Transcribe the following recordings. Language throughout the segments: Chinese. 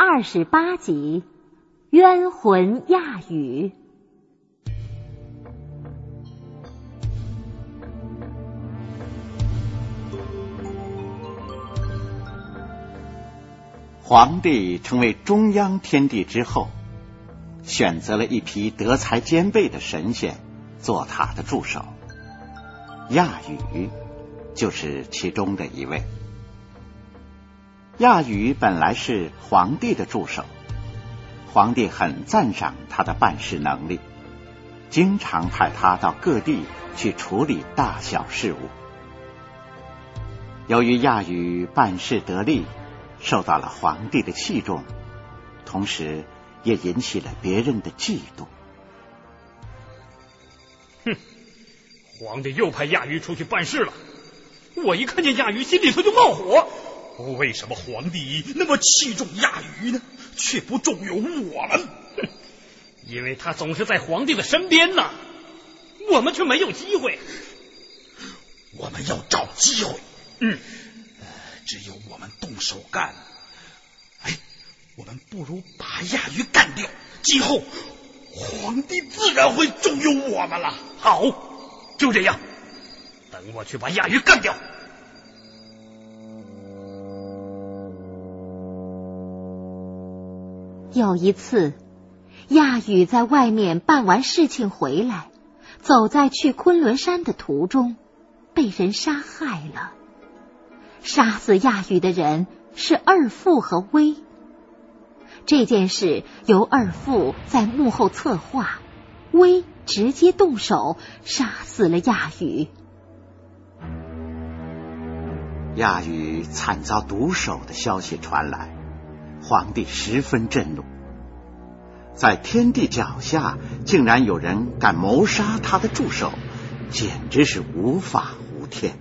28集，冤魂亚语。 皇帝成为中央天帝之后，选择了一批德才兼备的神仙做他的助手，亚语就是其中的一位。亚语本来是皇帝的助手，皇帝很赞赏他的办事能力，经常派他到各地去处理大小事务。由于亚语办事得力，受到了皇帝的器重，同时也引起了别人的嫉妒。 哼，皇帝又派亚语出去办事了，我一看见亚语心里头就冒火。为什么皇帝那么器重亚语呢，却不重用我们？因为他总是在皇帝的身边呢，我们却没有机会。 我们要找机会。只有我们动手干。我们不如把亚语干掉，今后皇帝自然会重用我们了。 好，就这样，等我去把亚语干掉。 有一次，亚语在外面办完事情回来，走在去昆仑山的途中，被人杀害了。杀死亚语的人是二父和威。这件事由二父在幕后策划，威直接动手杀死了亚语。 亚语惨遭毒手的消息传来，皇帝十分震怒。在天帝脚下竟然有人敢谋杀他的助手，简直是无法无天。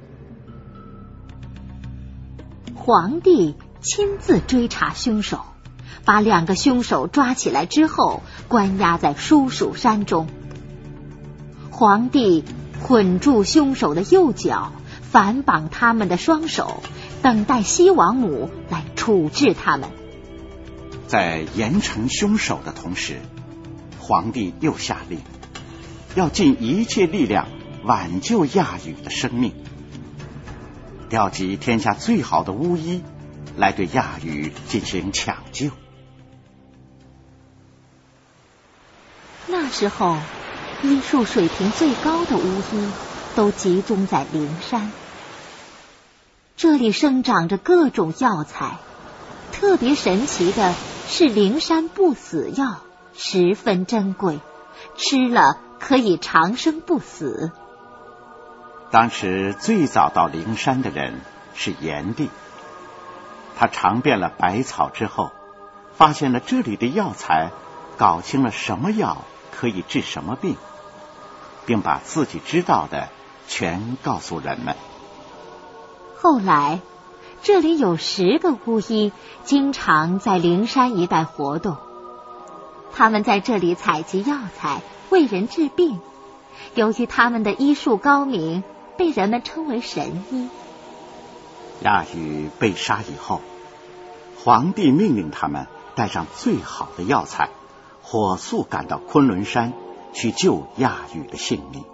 皇帝亲自追查凶手，把2个凶手抓起来之后，关押在叔蜀山中。皇帝捆住凶手的右脚，反绑他们的双手，等待西王母来处置他们。 在严惩凶手的同时，皇帝又下令要尽一切力量挽救亚语的生命，调集天下最好的巫医来对亚语进行抢救。 那时候，医术水平最高的巫医都集中在灵山，这里生长着各种药材，特别神奇的是灵山不死药，十分珍贵，吃了可以长生不死。 当时最早到灵山的人是炎帝，他尝遍了百草之后，发现了这里的药材，搞清了什么药可以治什么病，并把自己知道的全告诉人们。 后来这里有10个巫医经常在灵山一带活动，他们在这里采集药材，为人治病。由于他们的医术高明，被人们称为神医。 亚语被杀以后，皇帝命令他们带上最好的药材，火速赶到昆仑山去救亚语的性命。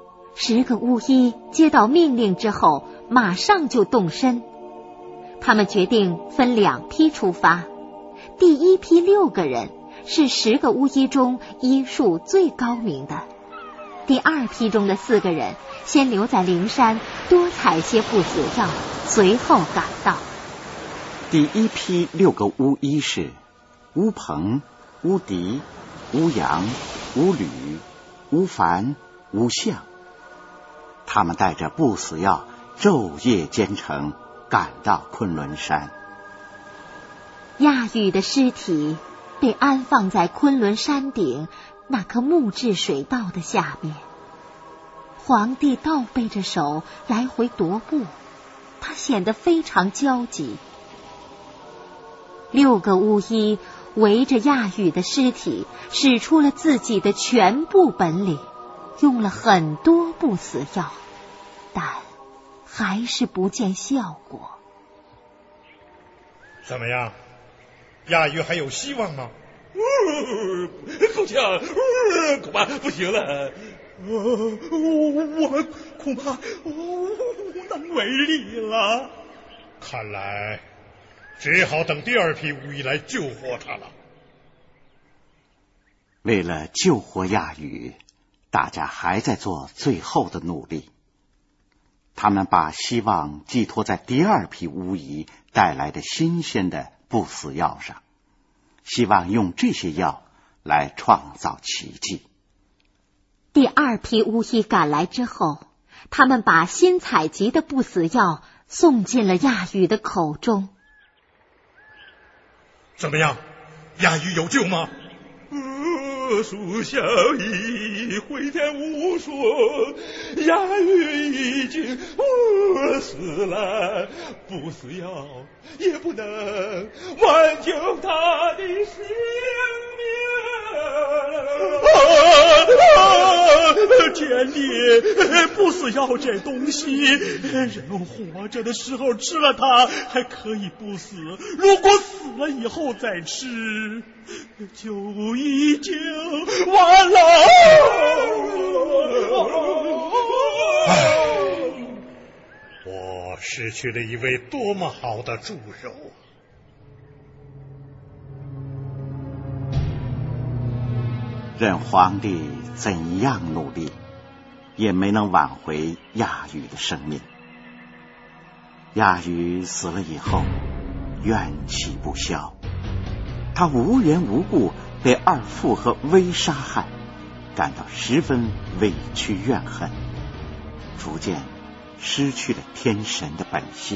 10个巫医接到命令之后，马上就动身。他们决定分2批出发，第一批6个人是10个巫医中医术最高明的，第2批中的4个人先留在灵山多采些不死药，随后赶到。 第一批6个巫医是巫鹏、巫迪、巫阳、巫吕、巫凡、巫象，他们带着不死药昼夜兼程，赶到昆仑山。 亚语的尸体被安放在昆仑山顶那棵木质水道的下面。皇帝倒背着手来回踱步，他显得非常焦急。6个巫医围着亚语的尸体，使出了自己的全部本领，用了很多不死药，但还是不见效果。 怎么样？ 亚宇还有希望吗？ 好像恐怕不行了。我们恐怕无能为力了。 看来只好等第二批巫医来救活他了。 为了救活亚宇，大家还在做最后的努力。他们把希望寄托在第二批巫医带来的新鲜的不死药上，希望用这些药来创造奇迹。 第二批巫医赶来之后，他们把新采集的不死药送进了亚宇的口中。 怎么样，亚宇有救吗？ 属小医回天无术，亚宇已经死了，不死药也不能挽救他的性命。天地不死药这东西，人活着的时候吃了它还可以不死，如果死了以后再吃，就已经完了。 我失去了一位多么好的助手啊！ 任皇帝怎样努力，也没能挽回亚宇的生命。亚宇死了以后，怨气不消，他无缘无故被二父和威杀害，感到十分委屈怨恨，逐渐失去了天神的本性。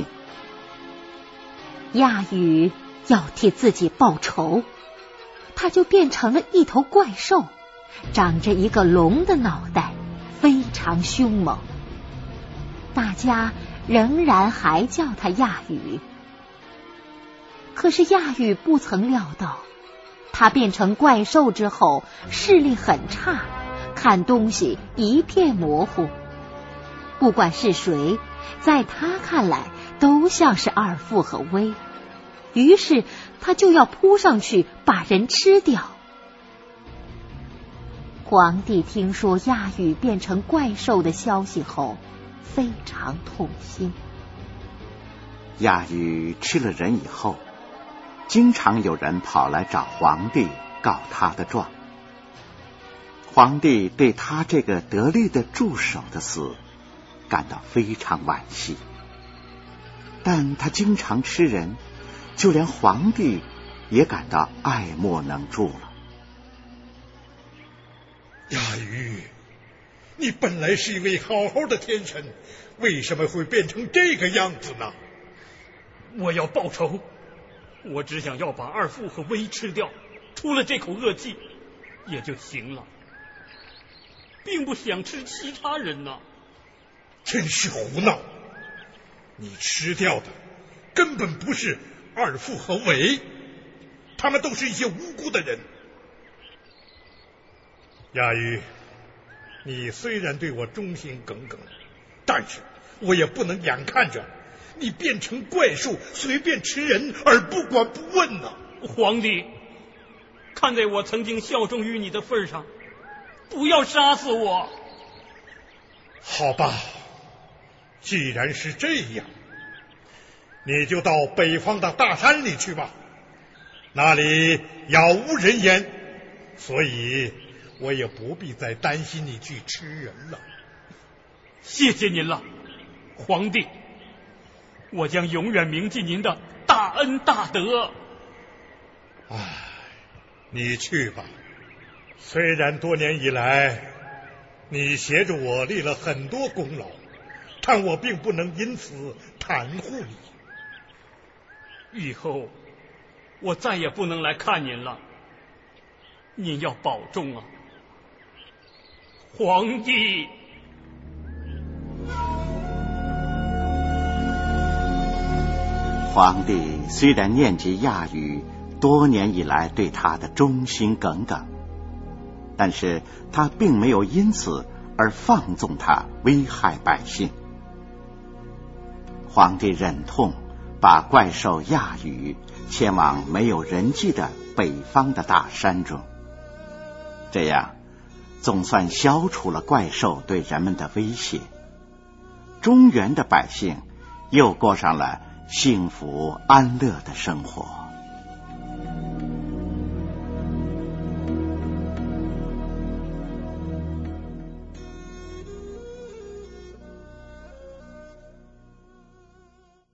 亚宇要替自己报仇，他就变成了一头怪兽，长着一个龙的脑袋，非常凶猛。大家仍然还叫他亚宇。可是亚宇不曾料到，他变成怪兽之后视力很差，看东西一片模糊。不管是谁，在他看来都像是二父和威，于是他就要扑上去把人吃掉。皇帝听说亚宇变成怪兽的消息后，非常痛心。 亚宇吃了人以后，经常有人跑来找皇帝告他的状。皇帝对他这个得力的助手的死感到非常惋惜，但他经常吃人，就连皇帝也感到爱莫能助了。 亚宇，你本来是一位好好的天神，为什么会变成这个样子呢？ 我要报仇，我只想要把二父和威吃掉，出了这口恶气也就行了，并不想吃其他人呢。 真是胡闹！你吃掉的根本不是二父和伟，他们都是一些无辜的人。亚宇，你虽然对我忠心耿耿，但是我也不能眼看着你变成怪兽随便吃人而不管不问呢。 皇帝，看在我曾经效忠于你的份上，不要杀死我。 好吧，既然是这样，你就到北方的大山里去吧，那里杳无人烟，所以我也不必再担心你去吃人了。 谢谢您了，皇帝，我将永远铭记您的大恩大德。 你去吧，虽然多年以来你协助我立了很多功劳，但我并不能因此袒护你。 以后我再也不能来看您了，您要保重啊，皇帝。 皇帝虽然念及亚宇多年以来对他的忠心耿耿，但是他并没有因此而放纵他危害百姓。皇帝忍痛把怪兽亚宇前往没有人迹的北方的大山中。这样总算消除了怪兽对人们的威胁，中原的百姓又过上了幸福安乐的生活。